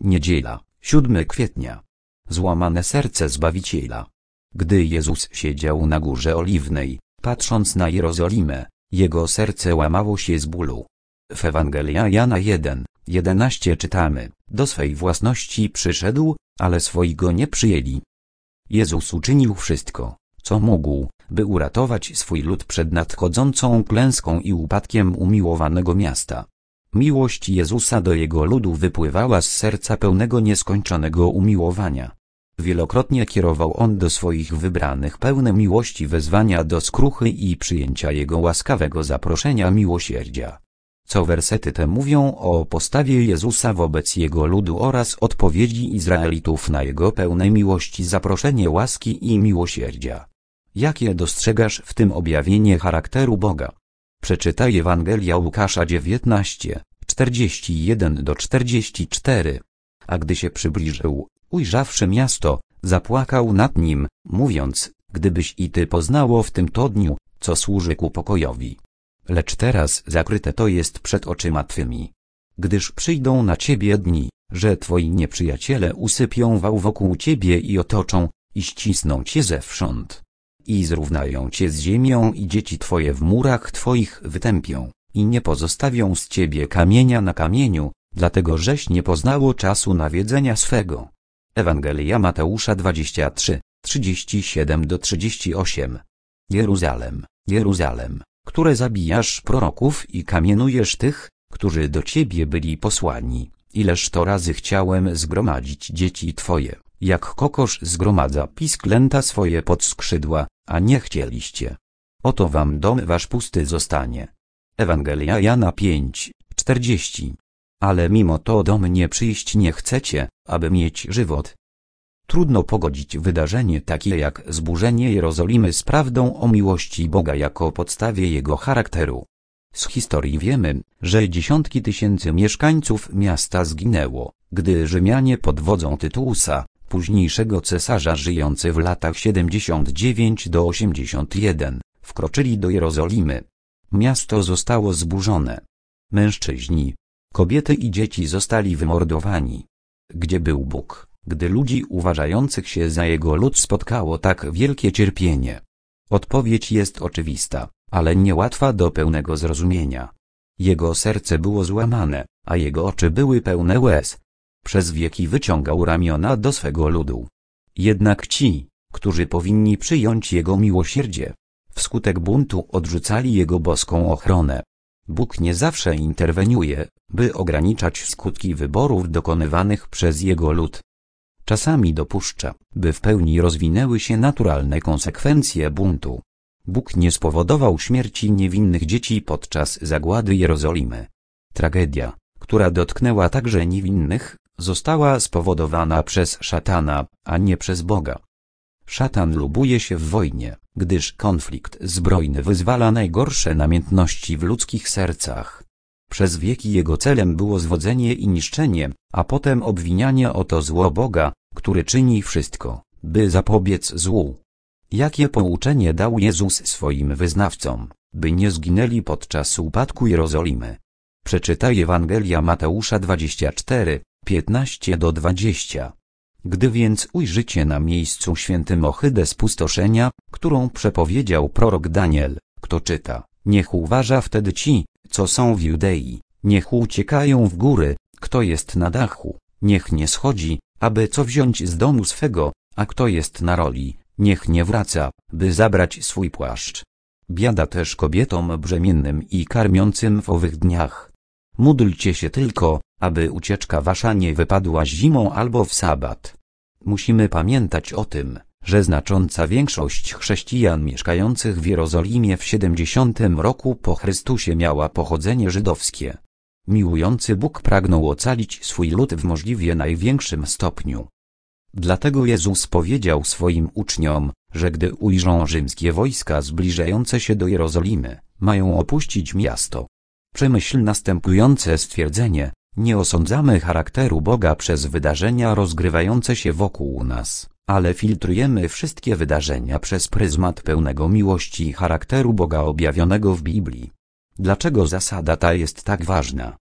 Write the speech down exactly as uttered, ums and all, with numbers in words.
Niedziela, siódmego kwietnia. Złamane serce Zbawiciela. Gdy Jezus siedział na Górze Oliwnej, patrząc na Jerozolimę, jego serce łamało się z bólu. W Ewangelii Jana jeden, jedenaście czytamy: do swej własności przyszedł, ale swoi go nie przyjęli. Jezus uczynił wszystko, co mógł, by uratować swój lud przed nadchodzącą klęską i upadkiem umiłowanego miasta. Miłość Jezusa do jego ludu wypływała z serca pełnego nieskończonego umiłowania. Wielokrotnie kierował on do swoich wybranych pełne miłości wezwania do skruchy i przyjęcia jego łaskawego zaproszenia miłosierdzia. Co wersety te mówią o postawie Jezusa wobec jego ludu oraz odpowiedzi Izraelitów na jego pełne miłości zaproszenie łaski i miłosierdzia. Jakie dostrzegasz w tym objawienie charakteru Boga? Przeczytaj Ewangelia Łukasza dziewiętnaście, czterdzieści jeden do czterdziestu czterech. A gdy się przybliżył, ujrzawszy miasto, zapłakał nad nim, mówiąc: gdybyś i ty poznało w tym to dniu, co służy ku pokojowi. Lecz teraz zakryte to jest przed oczyma twymi. Gdyż przyjdą na ciebie dni, że twoi nieprzyjaciele usypią wał wokół ciebie i otoczą, i ścisną cię zewsząd. I zrównają cię z ziemią i dzieci twoje w murach twoich wytępią, i nie pozostawią z ciebie kamienia na kamieniu, dlatego żeś nie poznało czasu nawiedzenia swego. Ewangelia Mateusza dwadzieścia trzy, trzydzieści siedem do trzydziestu ośmiu. Jeruzalem, Jeruzalem, które zabijasz proroków i kamienujesz tych, którzy do ciebie byli posłani, ileż to razy chciałem zgromadzić dzieci twoje, jak kokosz zgromadza pisklęta swoje pod skrzydła, a nie chcieliście. Oto wam dom wasz pusty zostanie. Ewangelia Jana pięć, czterdzieści. Ale mimo to do mnie przyjść nie chcecie, aby mieć żywot. Trudno pogodzić wydarzenie takie jak zburzenie Jerozolimy z prawdą o miłości Boga jako podstawie jego charakteru. Z historii wiemy, że dziesiątki tysięcy mieszkańców miasta zginęło, gdy Rzymianie pod wodzą Tytusa, późniejszego cesarza żyjący w latach siedemdziesiąt dziewięć do osiemdziesiąt jeden, wkroczyli do Jerozolimy. Miasto zostało zburzone. Mężczyźni, kobiety i dzieci zostali wymordowani. Gdzie był Bóg, gdy ludzi uważających się za jego lud spotkało tak wielkie cierpienie? Odpowiedź jest oczywista, ale niełatwa do pełnego zrozumienia. Jego serce było złamane, a jego oczy były pełne łez. Przez wieki wyciągał ramiona do swego ludu. Jednak ci, którzy powinni przyjąć jego miłosierdzie, wskutek buntu odrzucali jego boską ochronę. Bóg nie zawsze interweniuje, by ograniczać skutki wyborów dokonywanych przez jego lud. Czasami dopuszcza, by w pełni rozwinęły się naturalne konsekwencje buntu. Bóg nie spowodował śmierci niewinnych dzieci podczas zagłady Jerozolimy. Tragedia, która dotknęła także niewinnych, została spowodowana przez szatana, a nie przez Boga. Szatan lubuje się w wojnie, gdyż konflikt zbrojny wyzwala najgorsze namiętności w ludzkich sercach. Przez wieki jego celem było zwodzenie i niszczenie, a potem obwinianie o to zło Boga, który czyni wszystko, by zapobiec złu. Jakie pouczenie dał Jezus swoim wyznawcom, by nie zginęli podczas upadku Jerozolimy? Przeczytaj Ewangelia Mateusza dwadzieścia cztery, piętnaście do dwudziestu. Gdy więc ujrzycie na miejscu świętym ohydę spustoszenia, którą przepowiedział prorok Daniel, kto czyta, niech uważa wtedy ci, co są w Judei, niech uciekają w góry, kto jest na dachu, niech nie schodzi, aby co wziąć z domu swego, a kto jest na roli, niech nie wraca, by zabrać swój płaszcz. Biada też kobietom brzemiennym i karmiącym w owych dniach. Módlcie się tylko, aby ucieczka wasza nie wypadła zimą albo w sabat. Musimy pamiętać o tym, że znacząca większość chrześcijan mieszkających w Jerozolimie w siedemdziesiątym roku po Chrystusie miała pochodzenie żydowskie. Miłujący Bóg pragnął ocalić swój lud w możliwie największym stopniu. Dlatego Jezus powiedział swoim uczniom, że gdy ujrzą rzymskie wojska zbliżające się do Jerozolimy, mają opuścić miasto. Przemyśl następujące stwierdzenie: nie osądzamy charakteru Boga przez wydarzenia rozgrywające się wokół nas, ale filtrujemy wszystkie wydarzenia przez pryzmat pełnego miłości i charakteru Boga objawionego w Biblii. Dlaczego zasada ta jest tak ważna?